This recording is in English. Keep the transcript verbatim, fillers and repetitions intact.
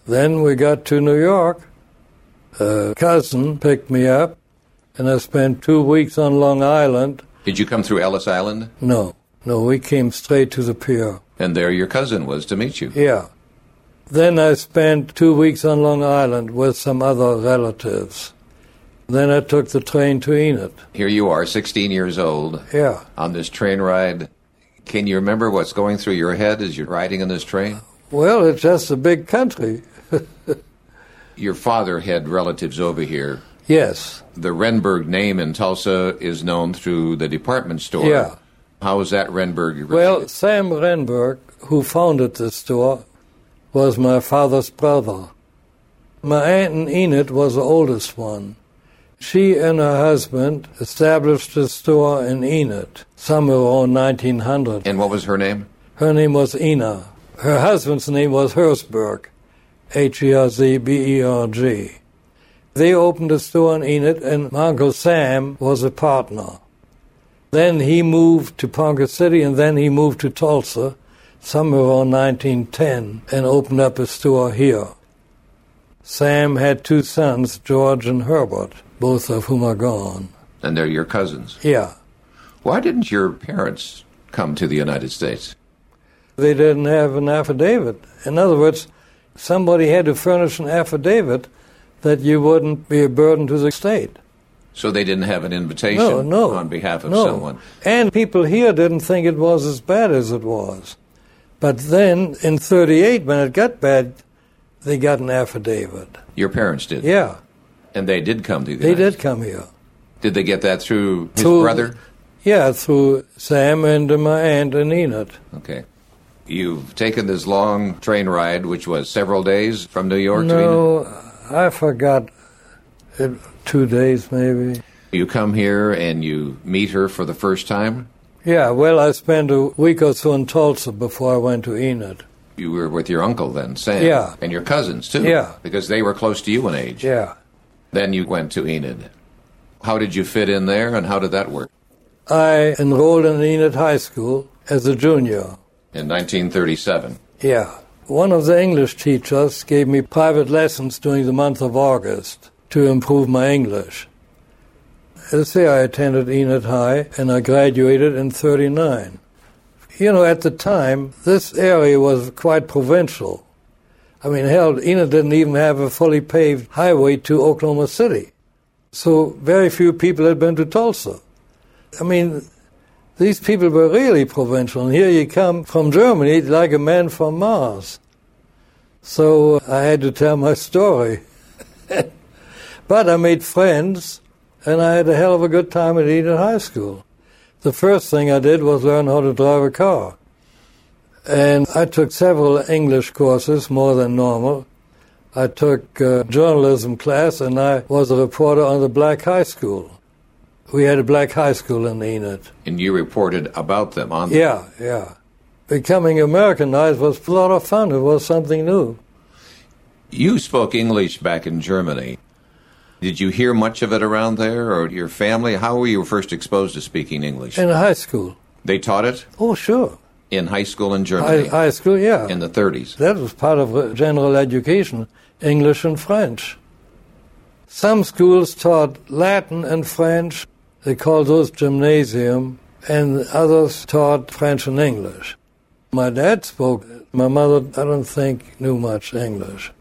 Then we got to New York. A cousin picked me up, and I spent two weeks on Long Island. Did you come through Ellis Island? No. No, we came straight to the pier. And there your cousin was to meet you? Yeah. Then I spent two weeks on Long Island with some other relatives. Then I took the train to Enid. Here you are, sixteen years old. Yeah. On this train ride. Can you remember what's going through your head as you're riding in this train? Well, it's just a big country. Your father had relatives over here. Yes. The Renberg name in Tulsa is known through the department store. Yeah. How was that Renberg received? Well, Sam Renberg, who founded the store, was my father's brother. My aunt in Enid was the oldest one. She and her husband established a store in Enid, somewhere around nineteen hundred. And what was her name? Her name was Ina. Her husband's name was Herzberg, H E R Z B E R G. They opened a store in Enid, and my Uncle Sam was a partner. Then he moved to Ponca City, and then he moved to Tulsa, somewhere around nineteen ten, and opened up a store here. Sam had two sons, George and Herbert, both of whom are gone. And they're your cousins? Yeah. Why didn't your parents come to the United States? They didn't have an affidavit. In other words, somebody had to furnish an affidavit that you wouldn't be a burden to the state. So they didn't have an invitation no, no, on behalf of no. someone? And people here didn't think it was as bad as it was. But then, in thirty-eight, when it got bad, they got an affidavit. Your parents did? Yeah. And they did come to the They United did States? come here. Did they get that through his Through- brother? Yeah, through Sam and my aunt in Enid. Okay. You've taken this long train ride, which was several days from New York to No, Enid? I forgot. It, two days, maybe. You come here and you meet her for the first time? Yeah, well, I spent a week or so in Tulsa before I went to Enid. You were with your uncle then, Sam? Yeah. And your cousins, too? Yeah. Because they were close to you in age? Yeah. Then you went to Enid. How did you fit in there, and how did that work? I enrolled in Enid High School as a junior. In nineteen thirty-seven? Yeah. One of the English teachers gave me private lessons during the month of August to improve my English. As I say, I attended Enid High, and I graduated in thirty-nine. You know, at the time, this area was quite provincial. I mean, hell, Enid didn't even have a fully paved highway to Oklahoma City. So very few people had been to Tulsa. I mean, these people were really provincial, and here you come from Germany like a man from Mars. So I had to tell my story. But I made friends, and I had a hell of a good time at Enid High School. The first thing I did was learn how to drive a car. And I took several English courses, more than normal. I took a journalism class, and I was a reporter on the Black High School. We had a Black High School in Enid. And you reported about them on them? Yeah, yeah. Becoming Americanized was a lot of fun. It was something new. You spoke English back in Germany. Did you hear much of it around there, or your family? How were you first exposed to speaking English? In high school. They taught it? Oh, sure. In high school in Germany? High, high school, yeah. In the thirties? That was part of general education, English and French. Some schools taught Latin and French. They called those gymnasium, and others taught French and English. My dad spoke. My mother, I don't think, knew much English.